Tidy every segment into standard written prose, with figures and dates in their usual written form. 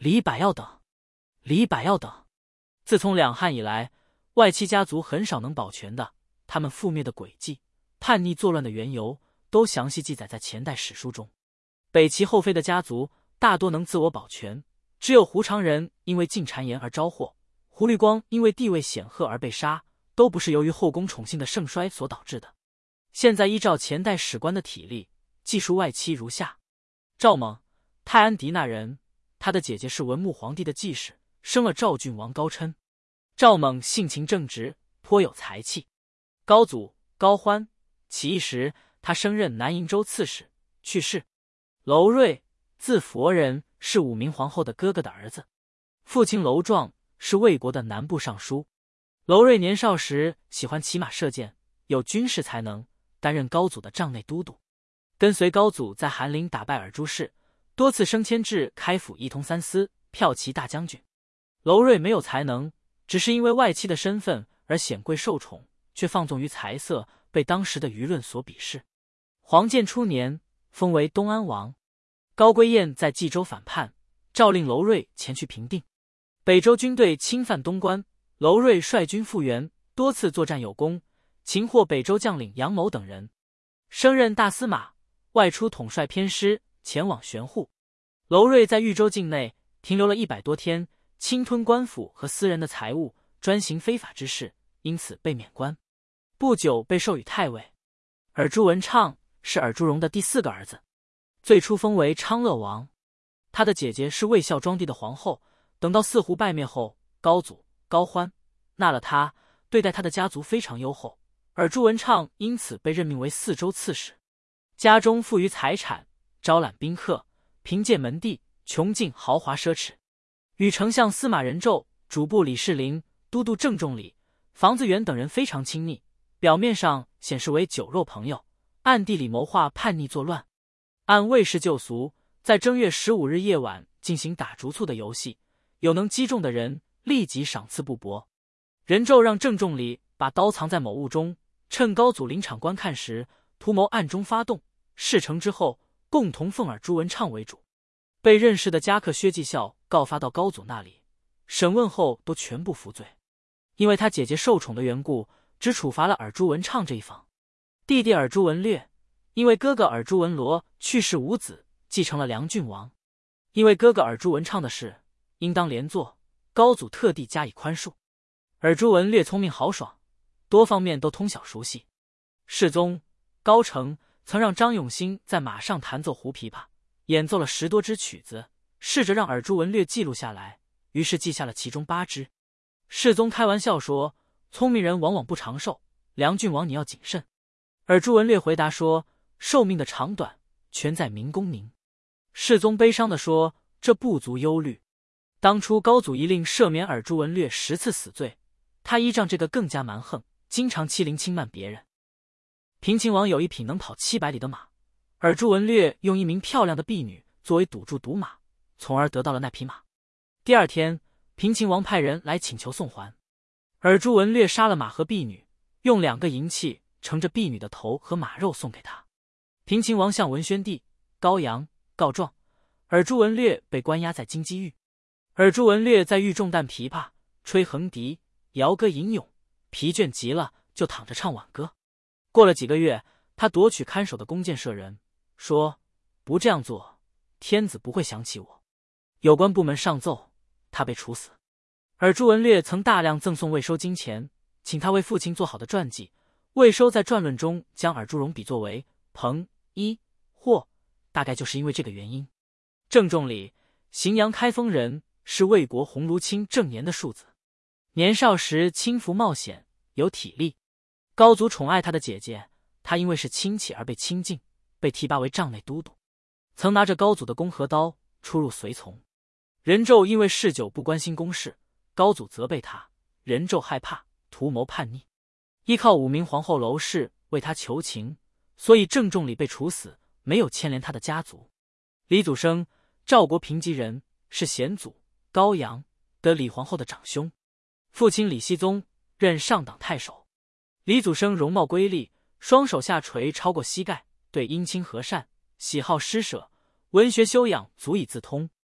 李百药等，李百药等。自从两汉以来，外戚家族很少能保全的，他们覆灭的轨迹、叛逆作乱的缘由，都详细记载在前代史书中。北齐后妃的家族大多能自我保全，只有胡长人因为进谗言而招祸，胡律光因为地位显赫而被杀，都不是由于后宫宠幸的盛衰所导致的。现在依照前代史官的体例，记述外戚如下：赵猛，泰安狄那人，他的姐姐是文穆皇帝的继室，生了赵郡王高琛。赵猛性情正直，颇有才气。高祖高欢，起义时他升任南瀛州刺史，去世。娄睿，字佛人，是武明皇后的哥哥的儿子，父亲娄壮是魏国的南部尚书。娄睿年少时喜欢骑马射箭，有军事才能，担任高祖的帐内都督，跟随高祖在韩陵打败尔朱氏，多次升迁至开府仪同三司、骠骑大将军。娄睿没有才能，只是因为外戚的身份而显贵受宠，却放纵于财色，被当时的舆论所鄙视。黄建初年，封为东安王。高归燕在冀州反叛，诏令娄睿前去平定。北周军队侵犯东关，娄睿率军复原，多次作战有功，擒获北周将领杨某等人，升任大司马，外出统帅偏师，前往玄户。娄睿在豫州境内停留了100多天，侵吞官府和私人的财物，专行非法之事，因此被免官。不久被授予太尉。尔朱文畅是尔朱荣的第4个儿子，最初封为昌乐王。他的姐姐是魏孝庄帝的皇后，等到四胡败灭后，高祖高欢纳了他，对待他的家族非常优厚。尔朱文畅因此被任命为4州刺史，家中富于财产，招揽宾客，凭借门第，穷尽豪华奢侈。与丞相司马仁胄、主簿李世林、都督郑仲礼、房子元等人非常亲密，表面上显示为酒肉朋友，暗地里谋划叛逆作乱。按魏氏旧俗，在正月15日夜晚进行打竹簇的游戏，有能击中的人立即赏赐不薄。仁胄让郑仲礼把刀藏在某物中，趁高祖临场观看时，图谋暗中发动，事成之后共同奉尔朱文畅为主。被认识的家客薛继孝告发到高祖那里，审问后都全部服罪，因为他姐姐受宠的缘故，只处罚了尔朱文畅这一房。弟弟尔朱文略因为哥哥尔朱文罗去世无子，继承了梁郡王。因为哥哥尔朱文畅的事应当连坐，高祖特地加以宽恕。尔朱文略聪明豪爽，多方面都通晓熟悉。世宗高澄曾让张永兴在马上弹奏胡琵琶，演奏了10多支曲子，试着让尔朱文略记录下来，于是记下了其中8支。世宗开玩笑说，聪明人往往不长寿，梁郡王你要谨慎。尔朱文略回答说，寿命的长短全在明公您。世宗悲伤地说，这不足忧虑。当初高祖一令赦免尔朱文略10次死罪，他依仗这个更加蛮横，经常欺凌轻慢别人。平秦王有一匹能跑700里的马，尔朱文略用一名漂亮的婢女作为赌注赌马，从而得到了那匹马。第2天，平秦王派人来请求送还，尔朱文略杀了马和婢女，用2个银器盛着婢女的头和马肉送给他。平秦王向文宣帝、高阳告状，尔朱文略被关押在京畿狱。尔朱文略在狱中弹琵琶，吹横笛，摇歌吟咏，疲倦极了就躺着唱挽歌。过了几个月，他夺取看守的弓箭射人，说不这样做，天子不会想起我。有关部门上奏，他被处死。尔朱文略曾大量赠送魏收金钱，请他为父亲做好的传记。魏收在传论中将尔朱荣比作为彭、一、霍，大概就是因为这个原因。郑仲礼，荥阳开封人，是魏国鸿胪卿郑年的庶子。年少时轻浮冒险，有体力。高祖宠爱他的姐姐，他因为是亲戚而被亲近，被提拔为帐内都督，曾拿着高祖的弓和刀出入随从。仁胄因为嗜酒不关心公事，高祖责备他，仁胄害怕，图谋叛逆，依靠武明皇后娄氏为他求情，所以郑仲礼被处死，没有牵连他的家族。李祖生，赵国平吉人，是显祖高阳得李皇后的长兄，父亲李熙宗任上党太守。李祖生容貌瑰丽，双手下垂超过膝盖，对姻亲和善，喜好施舍，文学修养足以自通。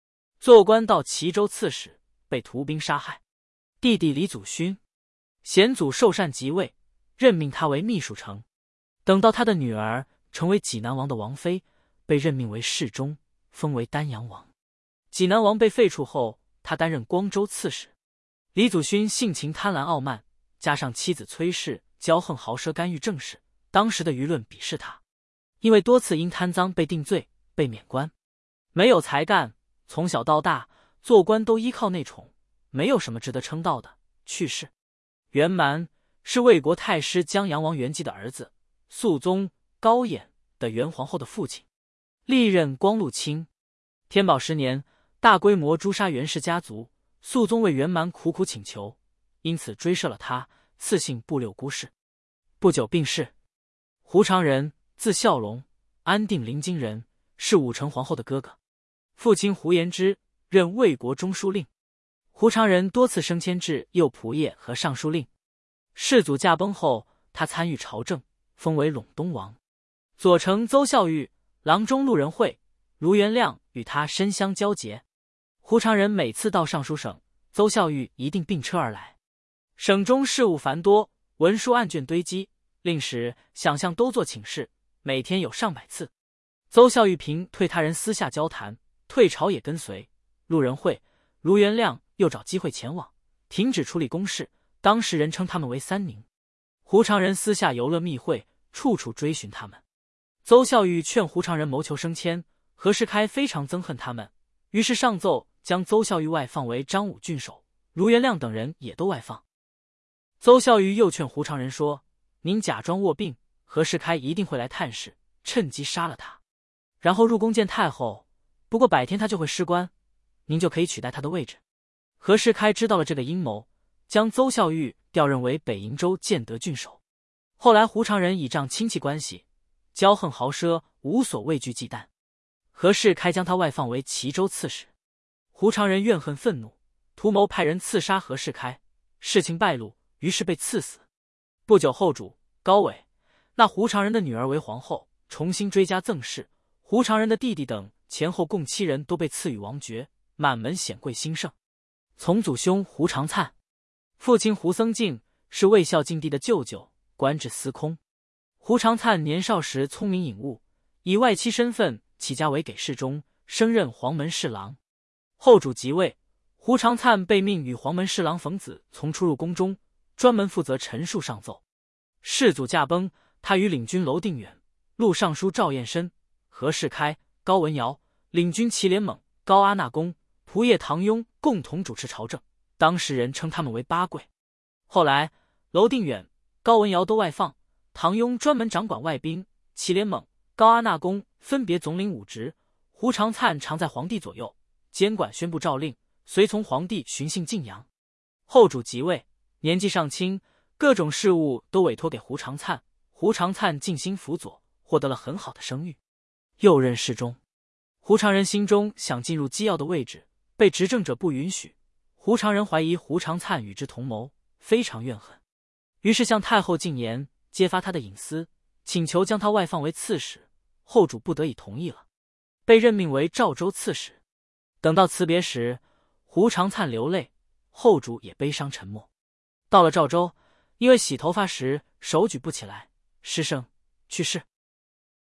做官到齐州刺史，被屠兵杀害。弟弟李祖勋，显祖受禅即位，任命他为秘书丞。等到他的女儿成为济南王的王妃，被任命为侍中，封为丹阳王。济南王被废黜后，他担任光州刺史。李祖勋性情贪婪傲慢，加上妻子崔氏骄横豪奢，干预政事，当时的舆论鄙视他。因为多次因贪赃被定罪，被免官。没有才干，从小到大做官都依靠内宠，没有什么值得称道的。去世。袁蛮是魏国太师江阳王袁纪的儿子，肃宗高衍的袁皇后的父亲，历任光禄卿。天宝10年，大规模诛杀袁氏家族，肃宗为袁蛮苦苦请求，因此追赦了他，赐姓布六姑氏。不久病逝。胡常人，字孝龙，安定临津人，是武成皇后的哥哥。父亲胡延之任魏国中书令。胡常人多次升迁至右仆射和尚书令。世祖驾崩后，他参与朝政，封为陇东王。左丞邹孝玉、郎中陆仁惠、卢元亮与他深相交结。胡常人每次到尚书省，邹孝玉一定并车而来。省中事务繁多，文书案卷堆积，令使想象都做请示，每天有上百次。邹孝玉凭退他人私下交谈，退朝也跟随。陆仁惠、卢元亮又找机会前往，停止处理公事，当时人称他们为三宁。胡常人私下游乐密会，处处追寻他们。邹孝玉劝胡常人谋求升迁，何世开非常憎恨他们，于是上奏将邹孝玉外放为张武郡守，卢元亮等人也都外放。邹孝玉又劝胡常人说：“您假装卧病，何世开一定会来探视，趁机杀了他，然后入宫见太后。不过100天他就会失官，您就可以取代他的位置。”何世开知道了这个阴谋，将邹孝玉调任为北瀛州建德郡守。后来胡常人倚仗亲戚关系，骄横豪奢，无所畏惧忌惮。何世开将他外放为齐州刺史。胡常人怨恨愤怒，图谋派人刺杀何世开，事情败露，于是被赐死。不久后主高纬纳胡常人的女儿为皇后，重新追加赠谥。胡常人的弟弟等前后共7人都被赐予王爵，满门显贵兴盛。从祖兄胡常粲，父亲胡僧敬是魏孝敬帝的舅舅，官至司空。胡常粲年少时聪明颖悟，以外戚身份起家为给事中，升任黄门侍郎。后主即位，胡常粲被命与黄门侍郎冯子从出入宫中，专门负责陈述上奏。世祖驾崩，他与领军娄定远、录尚书赵彦深、何世开、高文尧、领军祁连猛、高阿那公、仆射唐雍共同主持朝政，当时人称他们为八贵。后来娄定远、高文尧都外放，唐雍专门掌管外兵，祁连猛、高阿那公分别总领武职，胡常粲常在皇帝左右，监管宣布诏令，随从皇帝巡幸晋阳。后主即位，年纪尚轻，各种事务都委托给胡常粲，胡常粲尽心辅佐，获得了很好的声誉。又任侍中。胡常人心中想进入机要的位置，被执政者不允许。胡常人怀疑胡常粲与之同谋，非常怨恨，于是向太后进言，揭发他的隐私，请求将他外放为刺史。后主不得已同意了，被任命为赵州刺史。等到辞别时，胡常粲流泪，后主也悲伤沉默。到了赵州，因为洗头发时手举不起来，失声去世。